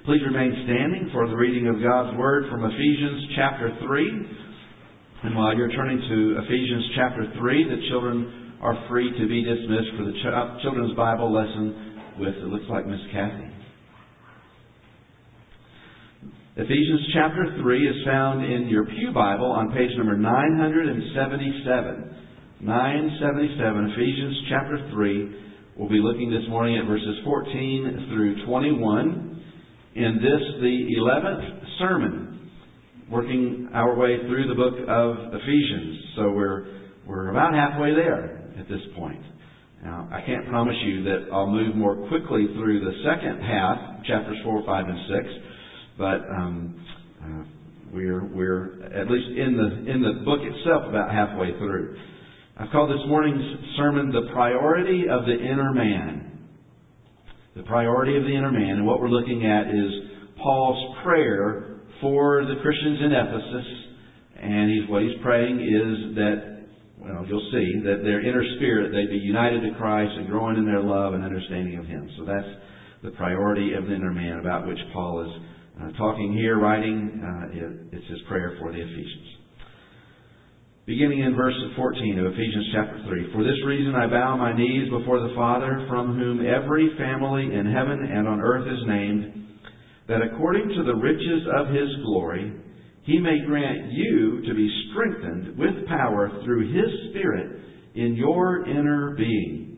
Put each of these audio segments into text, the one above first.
Please remain standing for the reading of God's Word from Ephesians chapter 3. And while you're turning to Ephesians chapter 3, the children are free to be dismissed for the children's Bible lesson with, it looks like, Miss Kathy. Ephesians chapter 3 is found in your Pew Bible on page number 977. 977, Ephesians chapter 3. We'll be looking this morning at verses 14 through 21. In this, the 11th sermon, working our way through the book of Ephesians. So we're about halfway there at this point. Now, I can't promise you that I'll move more quickly through the second half, chapters 4, 5, and 6. But we're at least in the book itself about halfway through. I've called this morning's sermon "The Priority of the Inner Man." The priority of the inner man. And what we're looking at is Paul's prayer for the Christians in Ephesus. And what he's praying is that, well, you'll see, that their inner spirit, they be united to Christ and growing in their love and understanding of Him. So that's the priority of the inner man about which Paul is talking here, writing. It's his prayer for the Ephesians. Beginning in verse 14 of Ephesians chapter 3. For this reason I bow my knees before the Father, from whom every family in heaven and on earth is named, that according to the riches of His glory, He may grant you to be strengthened with power through His Spirit in your inner being,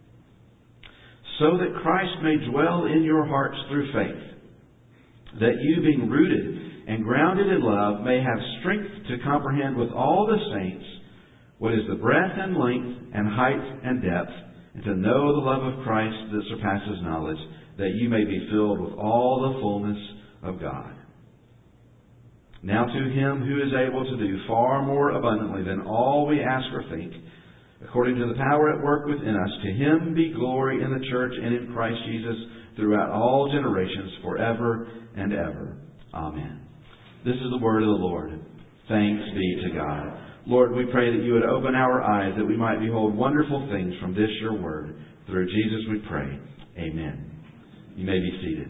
so that Christ may dwell in your hearts through faith, that you, being rooted and grounded in love, may have strength to comprehend with all the saints what is the breadth and length and height and depth, and to know the love of Christ that surpasses knowledge, that you may be filled with all the fullness of God. Now to Him who is able to do far more abundantly than all we ask or think, according to the power at work within us, to Him be glory in the church and in Christ Jesus throughout all generations, forever and ever. Amen. This is the word of the Lord. Thanks be to God. Lord, we pray that You would open our eyes, that we might behold wonderful things from this Your word. Through Jesus we pray. Amen. You may be seated.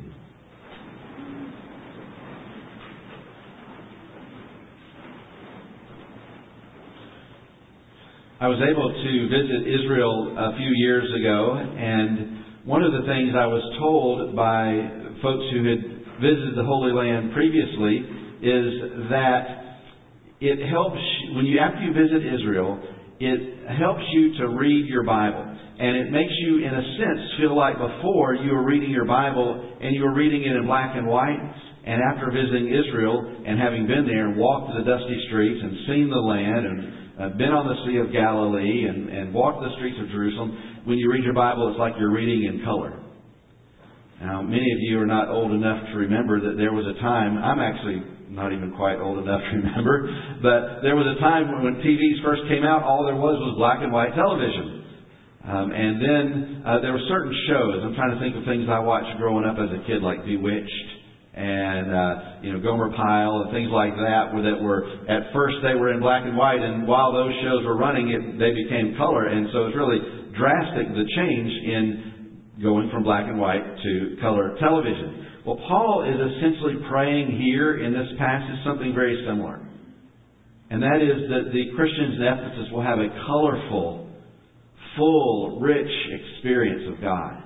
I was able to visit Israel a few years ago, and one of the things I was told by folks who had visited the Holy Land previously is that it helps, after you visit Israel, it helps you to read your Bible. And it makes you, in a sense, feel like before you were reading your Bible and you were reading it in black and white. And after visiting Israel and having been there and walked the dusty streets and seen the land and been on the Sea of Galilee and walked the streets of Jerusalem, when you read your Bible, it's like you're reading in color. Now, many of you are not old enough to remember that there was a time, I'm actually not even quite old enough to remember, but there was a time when TVs first came out, all there was black and white television. And then there were certain shows. I'm trying to think of things I watched growing up as a kid, like Bewitched and Gomer Pyle and things like that, that were, at first they were in black and white, and while those shows were running, they became color. And so it's really drastic, the change in going from black and white to color television. Well, Paul is essentially praying here in this passage something very similar. And that is that the Christians in Ephesus will have a colorful, full, rich experience of God.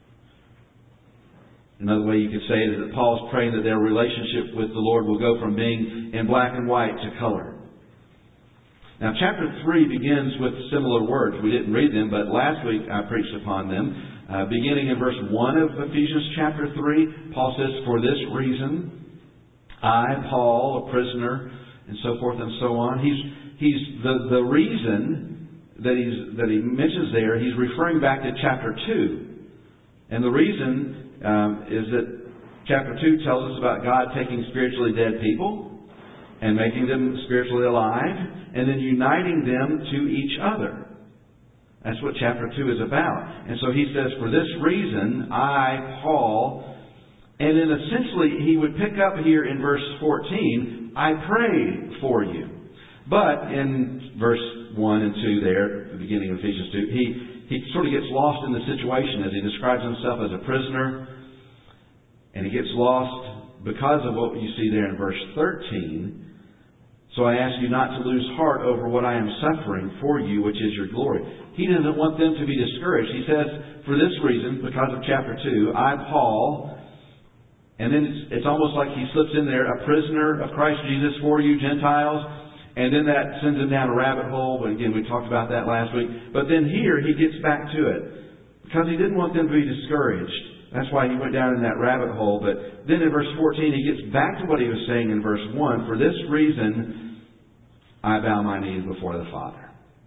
Another way you could say it is that Paul's praying that their relationship with the Lord will go from being in black and white to color. Now, chapter 3 begins with similar words. We didn't read them, but last week I preached upon them. Beginning in verse 1 of Ephesians chapter 3, Paul says, "For this reason, I, Paul, a prisoner," and so forth and so on. He's the reason that he mentions there, he's referring back to chapter 2. And the reason is that chapter 2 tells us about God taking spiritually dead people and making them spiritually alive, and then uniting them to each other. That's what chapter 2 is about. And so he says, "For this reason, I, Paul," and then essentially he would pick up here in verse 14, "I pray for you." But in verse 1 and 2 there, the beginning of Ephesians 2, he sort of gets lost in the situation as he describes himself as a prisoner. And it gets lost because of what you see there in verse 13. So I ask you not to lose heart over what I am suffering for you, which is your glory. He doesn't want them to be discouraged. He says, for this reason, because of chapter 2, I, Paul, and then it's almost like he slips in there, a prisoner of Christ Jesus for you Gentiles, and then that sends him down a rabbit hole. But again, we talked about that last week. But then here, he gets back to it, because he didn't want them to be discouraged. That's why he went down in that rabbit hole. But then in verse 14, he gets back to what he was saying in verse 1. For this reason, I bow my knees before the Father.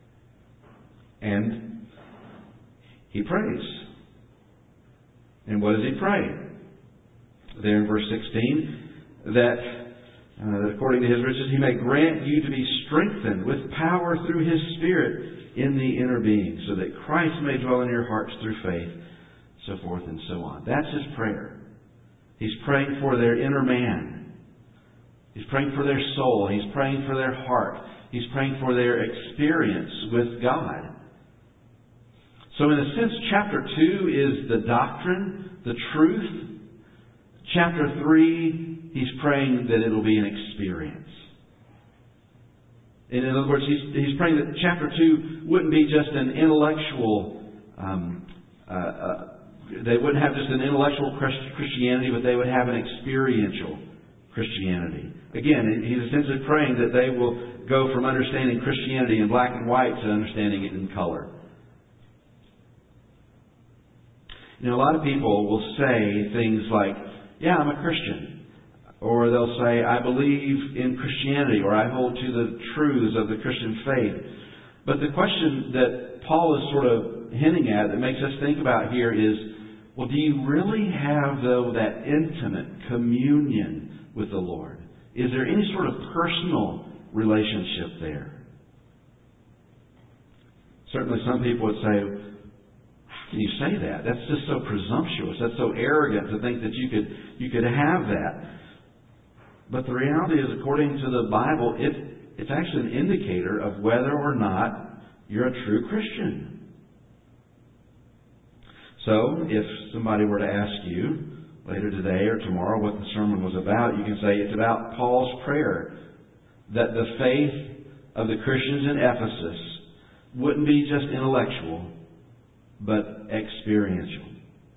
And he prays. And what does he pray? There in verse 16, that according to His riches, He may grant you to be strengthened with power through His Spirit in the inner being, so that Christ may dwell in your hearts through faith, so forth and so on. That's his prayer. He's praying for their inner man. He's praying for their soul. He's praying for their heart. He's praying for their experience with God. So in a sense, chapter 2 is the doctrine, the truth. Chapter 3, he's praying that it'll be an experience. In other words, he's praying that chapter 2 wouldn't be just an intellectual they wouldn't have just an intellectual Christianity, but they would have an experiential Christianity. Again, he's essentially praying that they will go from understanding Christianity in black and white to understanding it in color. You know, a lot of people will say things like, yeah, I'm a Christian. Or they'll say, I believe in Christianity, or I hold to the truths of the Christian faith. But the question that Paul is sort of hinting at, that makes us think about here is, well, do you really have, though, that intimate communion with the Lord? Is there any sort of personal relationship there? Certainly some people would say, how can you say that? That's just so presumptuous. That's so arrogant to think that you could have that. But the reality is, according to the Bible, it's actually an indicator of whether or not you're a true Christian. So, if somebody were to ask you later today or tomorrow what the sermon was about, you can say it's about Paul's prayer that the faith of the Christians in Ephesus wouldn't be just intellectual, but experiential.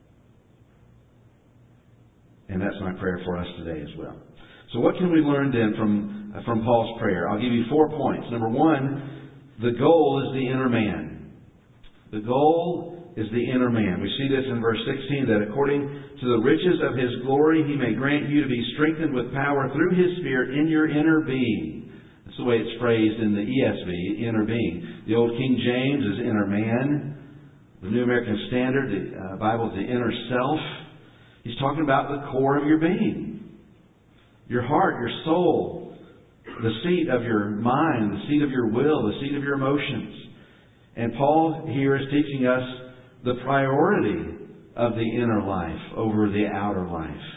And that's my prayer for us today as well. So what can we learn then from Paul's prayer? I'll give you 4 points. Number 1, the goal is the inner man. The goal is the inner man. We see this in verse 16, that according to the riches of His glory, He may grant you to be strengthened with power through His Spirit in your inner being. That's the way it's phrased in the ESV, inner being. The Old King James is inner man. The New American Standard, the Bible, is the inner self. He's talking about the core of your being. Your heart, your soul, the seat of your mind, the seat of your will, the seat of your emotions. And Paul here is teaching us the priority of the inner life over the outer life.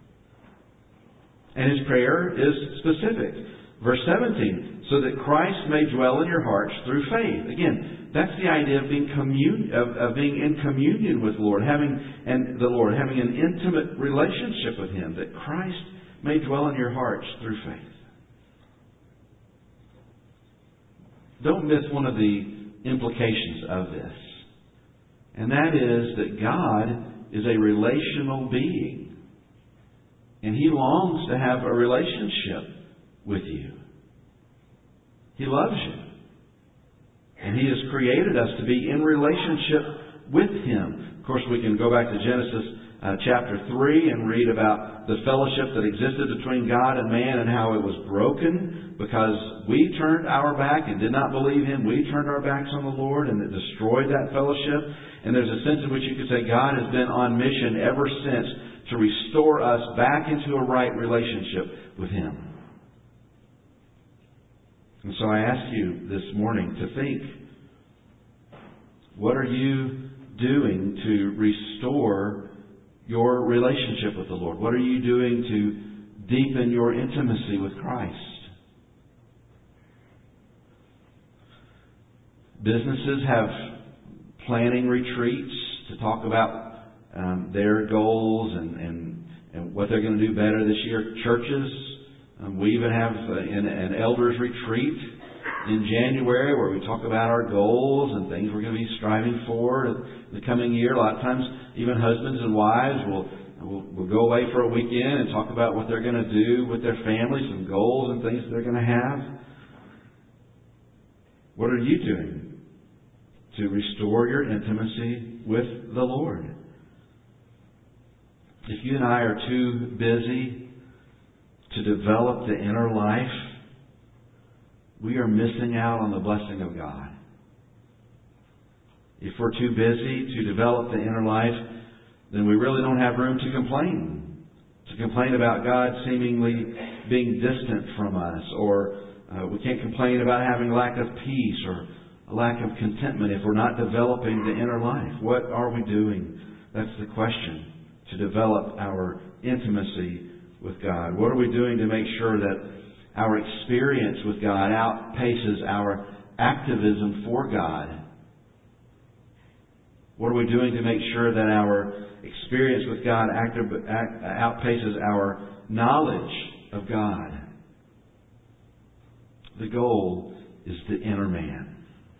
And his prayer is specific. Verse 17, so that Christ may dwell in your hearts through faith. Again, that's the idea of being in communion with the Lord, having an intimate relationship with Him, that Christ may dwell in your hearts through faith. Don't miss one of the implications of this. And that is that God is a relational being. And He longs to have a relationship with you. He loves you. And He has created us to be in relationship with Him. Of course, we can go back to Genesis chapter 3 and read about the fellowship that existed between God and man and how it was broken because we turned our back and did not believe Him. We turned our backs on the Lord, and it destroyed that fellowship. And there's a sense in which you could say God has been on mission ever since to restore us back into a right relationship with Him. And so I ask you this morning to think, what are you doing to restore your relationship with the Lord? What are you doing to deepen your intimacy with Christ? Businesses have planning retreats to talk about their goals and what they're going to do better this year. Churches, we even have an elders retreat in January where we talk about our goals and things we're going to be striving for in the coming year. A lot of times, even husbands and wives will go away for a weekend and talk about what they're going to do with their families, some goals and things they're going to have. What are you doing to restore your intimacy with the Lord? If you and I are too busy to develop the inner life, we are missing out on the blessing of God. If we're too busy to develop the inner life, then we really don't have room to complain. To complain about God seemingly being distant from us, or we can't complain about having a lack of peace or a lack of contentment if we're not developing the inner life. What are we doing? That's the question. To develop our intimacy with God. What are we doing to make sure that our experience with God outpaces our activism for God? What are we doing to make sure that our experience with God outpaces our knowledge of God? The goal is the inner man.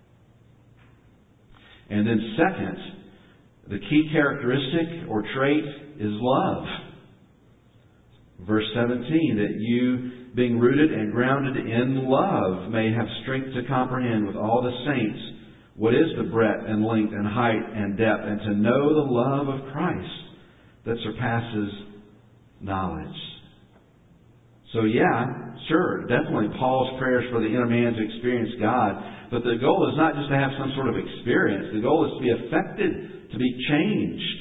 And then second, the key characteristic or trait is love. Verse 17, that you, being rooted and grounded in love, may have strength to comprehend with all the saints what is the breadth and length and height and depth, and to know the love of Christ that surpasses knowledge. So yeah, sure, definitely Paul's prayers for the inner man to experience God, but the goal is not just to have some sort of experience. The goal is to be affected, to be changed.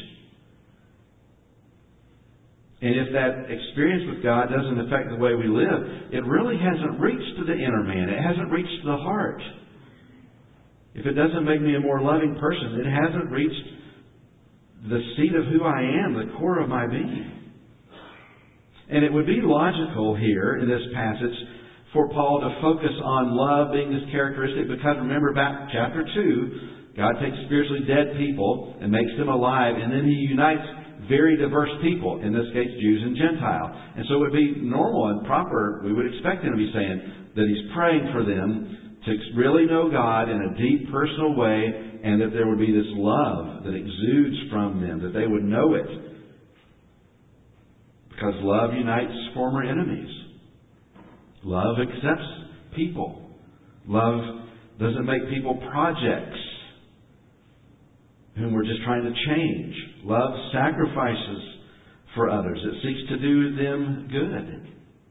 And if that experience with God doesn't affect the way we live, it really hasn't reached to the inner man. It hasn't reached to the heart. If it doesn't make me a more loving person, it hasn't reached the seat of who I am, the core of my being. And it would be logical here in this passage for Paul to focus on love being this characteristic, because remember back chapter 2, God takes spiritually dead people and makes them alive, and then He unites very diverse people, in this case Jews and Gentiles. And so it would be normal and proper, we would expect Him to be saying that He's praying for them to really know God in a deep personal way, and that there would be this love that exudes from them, that they would know it. Because love unites former enemies. Love accepts people. Love doesn't make people projects whom we're just trying to change. Love sacrifices for others. It seeks to do them good.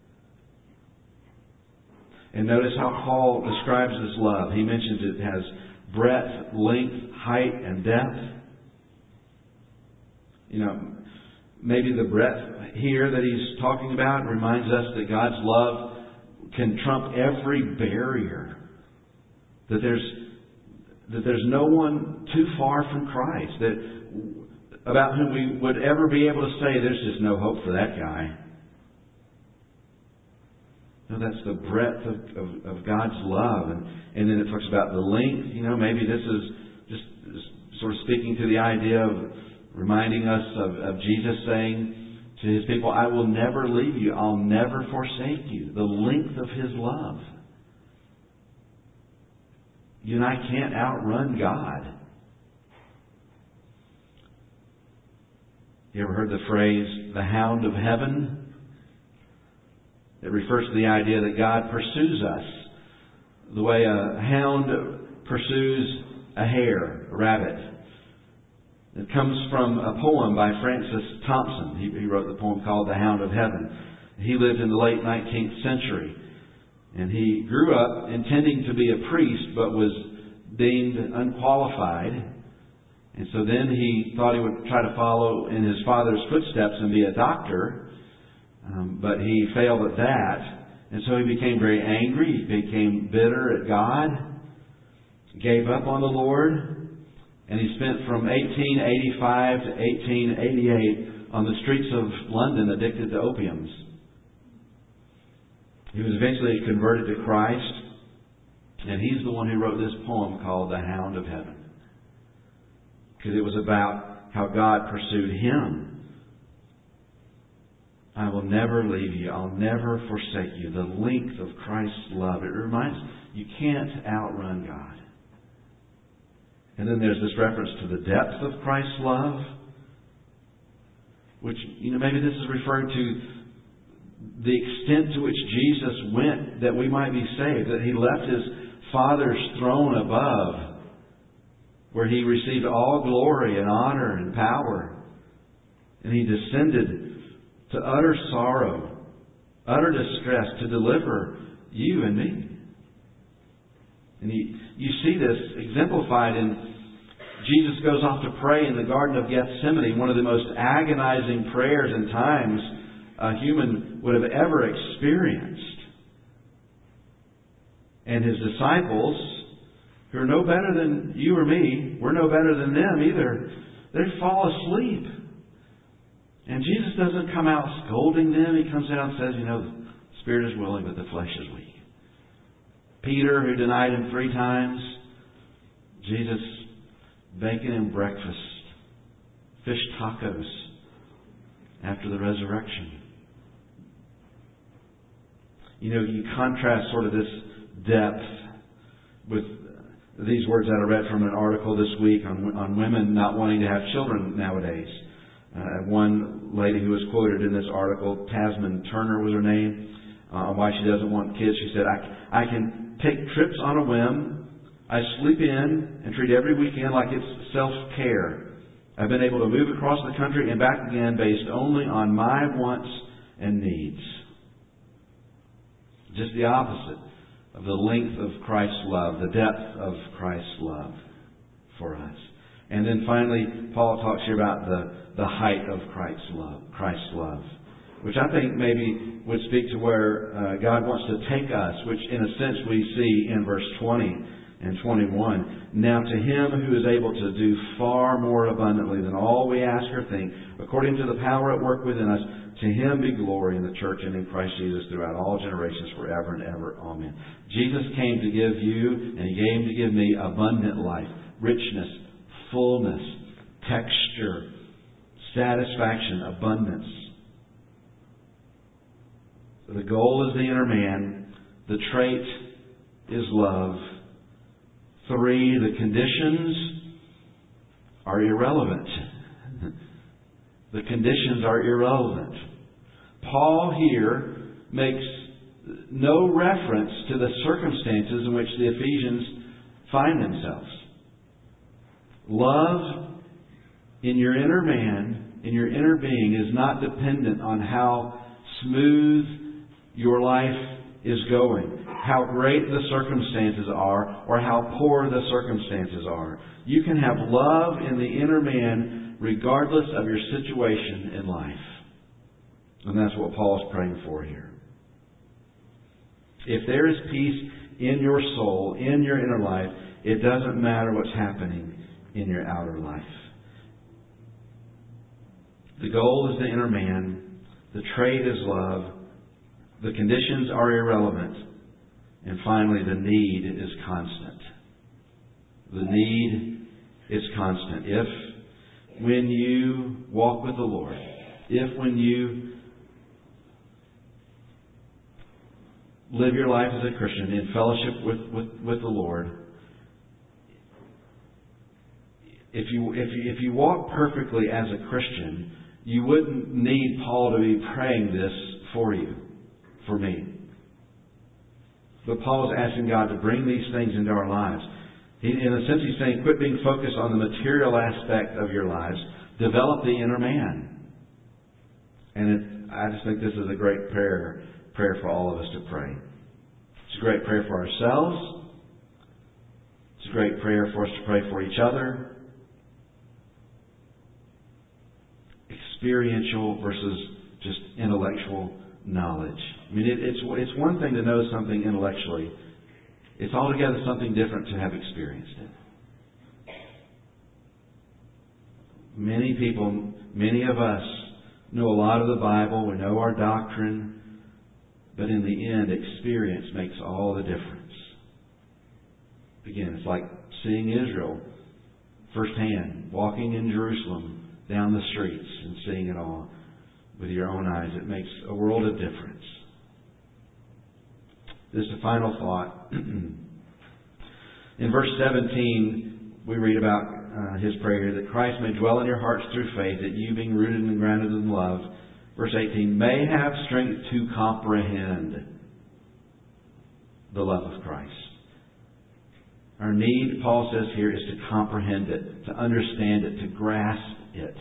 And notice how Paul describes this love. He mentions it has breadth, length, height, and depth. Maybe the breadth here that he's talking about reminds us that God's love can trump every barrier. That there's no one too far from Christ, about whom we would ever be able to say there's just no hope for that guy. No, that's the breadth of God's love. And then it talks about the length. Maybe this is just sort of speaking to the idea of reminding us of Jesus saying to His people, I will never leave you. I'll never forsake you. The length of His love. You and I can't outrun God. You ever heard the phrase, the hound of heaven? It refers to the idea that God pursues us the way a hound pursues a hare, a rabbit. It comes from a poem by Francis Thompson. He wrote the poem called The Hound of Heaven. He lived in the late 19th century. And he grew up intending to be a priest, but was deemed unqualified. And so then he thought he would try to follow in his father's footsteps and be a doctor. But he failed at that. And so he became very angry. He became bitter at God. Gave up on the Lord. And he spent from 1885 to 1888 on the streets of London addicted to opiums. He was eventually converted to Christ. And he's the one who wrote this poem called The Hound of Heaven. Because it was about how God pursued him. I will never leave you. I'll never forsake you. The length of Christ's love. It reminds you can't outrun God. And then there's this reference to the depth of Christ's love, which, maybe this is referring to the extent to which Jesus went that we might be saved, that He left His Father's throne above, where He received all glory and honor and power. And He descended to utter sorrow, utter distress, to deliver you and me. And you see this exemplified in Jesus goes off to pray in the Garden of Gethsemane, one of the most agonizing prayers and times a human would have ever experienced. And His disciples, who are no better than you or me, we're no better than them either, they fall asleep. And Jesus doesn't come out scolding them. He comes out and says, the spirit is willing, but the flesh is weak. Peter, who denied Him 3 times, Jesus baking him breakfast, fish tacos after the resurrection. You contrast sort of this depth with these words that I read from an article this week on women not wanting to have children nowadays. One lady who was quoted in this article, Tasman Turner was her name, on why she doesn't want kids. She said, I can take trips on a whim. I sleep in and treat every weekend like it's self-care. I've been able to move across the country and back again based only on my wants and needs. Just the opposite of the length of Christ's love, the depth of Christ's love for us. And then finally, Paul talks here about the height of Christ's love, which I think maybe would speak to where God wants to take us, which in a sense we see in verse 20 and 21. Now to Him who is able to do far more abundantly than all we ask or think, according to the power at work within us, to Him be glory in the church and in Christ Jesus throughout all generations, forever and ever. Amen. Jesus came to give you, and He came to give me abundant life, richness, fullness, texture, satisfaction, abundance. So the goal is the inner man. The trait is love. 3, the conditions are irrelevant. The conditions are irrelevant. Paul here makes no reference to the circumstances in which the Ephesians find themselves. Love in your inner man, in your inner being, is not dependent on how smooth your life is going, how great the circumstances are, or how poor the circumstances are. You can have love in the inner man regardless of your situation in life. And that's what Paul's praying for here. If there is peace in your soul, in your inner life, it doesn't matter what's happening in your outer life. The goal is the inner man. The trait is love. The conditions are irrelevant. And finally, the need is constant. The need is constant. If when you walk with the Lord, if when you live your life as a Christian in fellowship with the Lord, if you walk perfectly as a Christian, you wouldn't need Paul to be praying this for you, for me. But Paul is asking God to bring these things into our lives. In a sense, he's saying, quit being focused on the material aspect of your lives. Develop the inner man. And I just think this is a great prayer for all of us to pray. It's a great prayer for ourselves. It's a great prayer for us to pray for each other. Experiential versus just intellectual knowledge. I mean, it's one thing to know something intellectually. It's altogether something different to have experienced it. Many people, many of us, know a lot of the Bible. We know our doctrine. But in the end, experience makes all the difference. Again, it's like seeing Israel firsthand, walking in Jerusalem, down the streets and seeing it all. with your own eyes. It makes a world of difference. This is a final thought. In verse 17, we read about his prayer that Christ may dwell in your hearts through faith, that you, being rooted and grounded in love, verse 18, may have strength to comprehend the love of Christ. Our need, Paul says here, is to comprehend it, to understand it, to grasp it.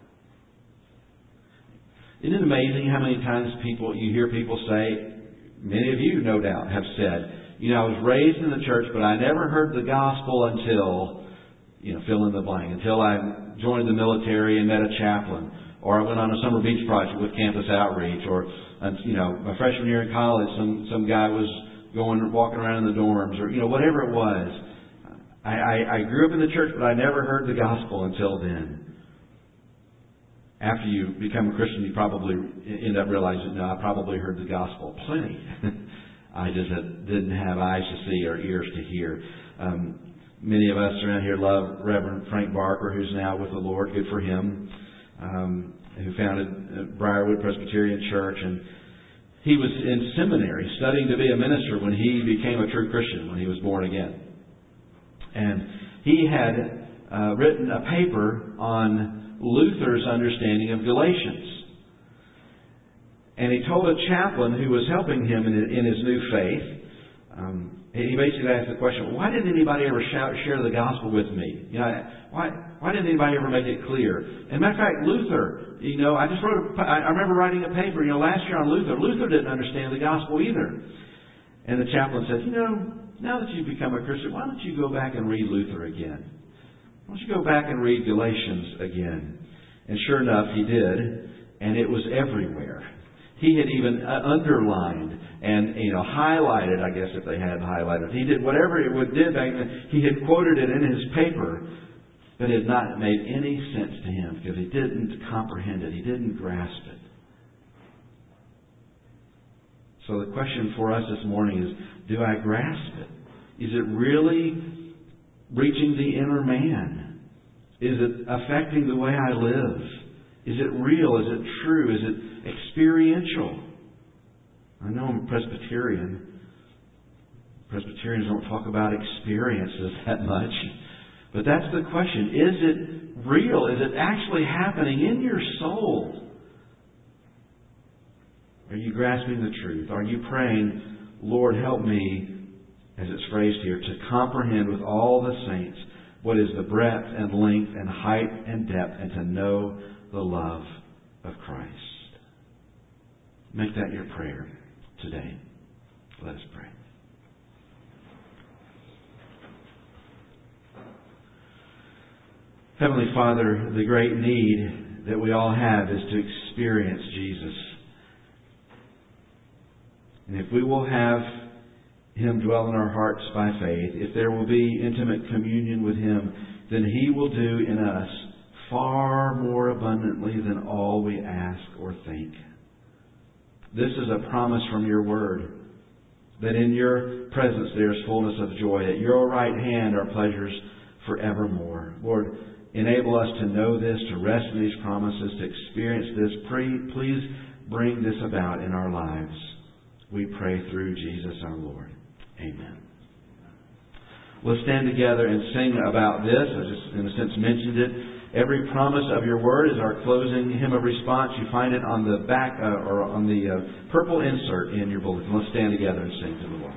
Isn't it amazing how many times you hear people say, many of you, no doubt, have said, I was raised in the church, but I never heard the gospel until, fill in the blank, until I joined the military and met a chaplain, or I went on a summer beach project with Campus Outreach, or, my freshman year in college, some guy was walking around in the dorms, or, whatever it was. I grew up in the church, but I never heard the gospel until then. After you become a Christian, you probably end up realizing, no, I probably heard the gospel plenty. I just didn't have eyes to see or ears to hear. Many of us around here love Reverend Frank Barker, who's now with the Lord. Good for him. Who founded Briarwood Presbyterian Church. And he was in seminary studying to be a minister when he became a true Christian, when he was born again. And he had written a paper on Luther's understanding of Galatians. And he told a chaplain who was helping him in his new faith, he basically asked the question, why didn't anybody ever share the gospel with me? Why didn't anybody ever make it clear? And matter of fact, Luther, I remember writing a paper, last year on Luther. Luther didn't understand the gospel either. And the chaplain said, now that you've become a Christian, why don't you go back and read Luther again? Why don't you go back and read Galatians again? And sure enough, he did. And it was everywhere. He had even underlined and highlighted, I guess if they had highlighted. He did whatever it did back then. He had quoted it in his paper, but it had not made any sense to him because he didn't comprehend it. He didn't grasp it. So the question for us this morning is, do I grasp it? Is it really reaching the inner man? Is it affecting the way I live? Is it real? Is it true? Is it experiential? I know I'm Presbyterian. Presbyterians don't talk about experiences that much. But that's the question. Is it real? Is it actually happening in your soul? Are you grasping the truth? Are you praying, Lord, help me, as it's phrased here, to comprehend with all the saints what is the breadth and length and height and depth, and to know the love of Christ? Make that your prayer today. Let us pray. Heavenly Father, the great need that we all have is to experience Jesus. And if we will have Him dwell in our hearts by faith, if there will be intimate communion with Him, then He will do in us far more abundantly than all we ask or think. This is a promise from your Word, that in your presence there is fullness of joy. At your right hand are pleasures forevermore. Lord, enable us to know this, to rest in these promises, to experience this. Please bring this about in our lives. We pray through Jesus our Lord. Amen. Let's stand together and sing about this. I just, in a sense, mentioned it. Every promise of your word is our closing hymn of response. You find it on the back or on the purple insert in your bulletin. Let's stand together and sing to the Lord.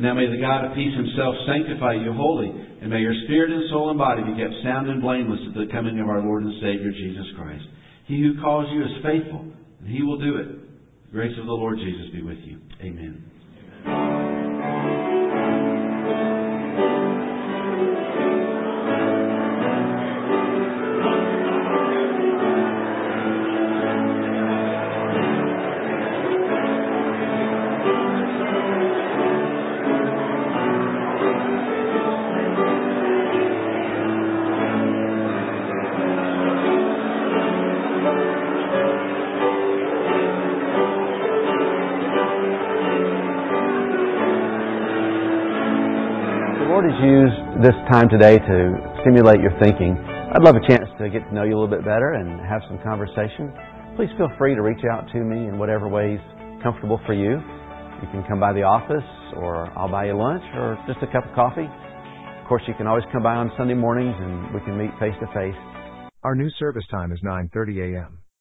Now may the God of peace himself sanctify you wholly, and may your spirit and soul and body be kept sound and blameless at the coming of our Lord and Savior Jesus Christ. He who calls you is faithful, and He will do it. The grace of the Lord Jesus be with you. Amen. Use this time today to stimulate your thinking. I'd love a chance to get to know you a little bit better and have some conversation. Please feel free to reach out to me in whatever way is comfortable for you. You can come by the office, or I'll buy you lunch, or just a cup of coffee. Of course, you can always come by on Sunday mornings and we can meet face to face. Our new service time is 9:30 a.m.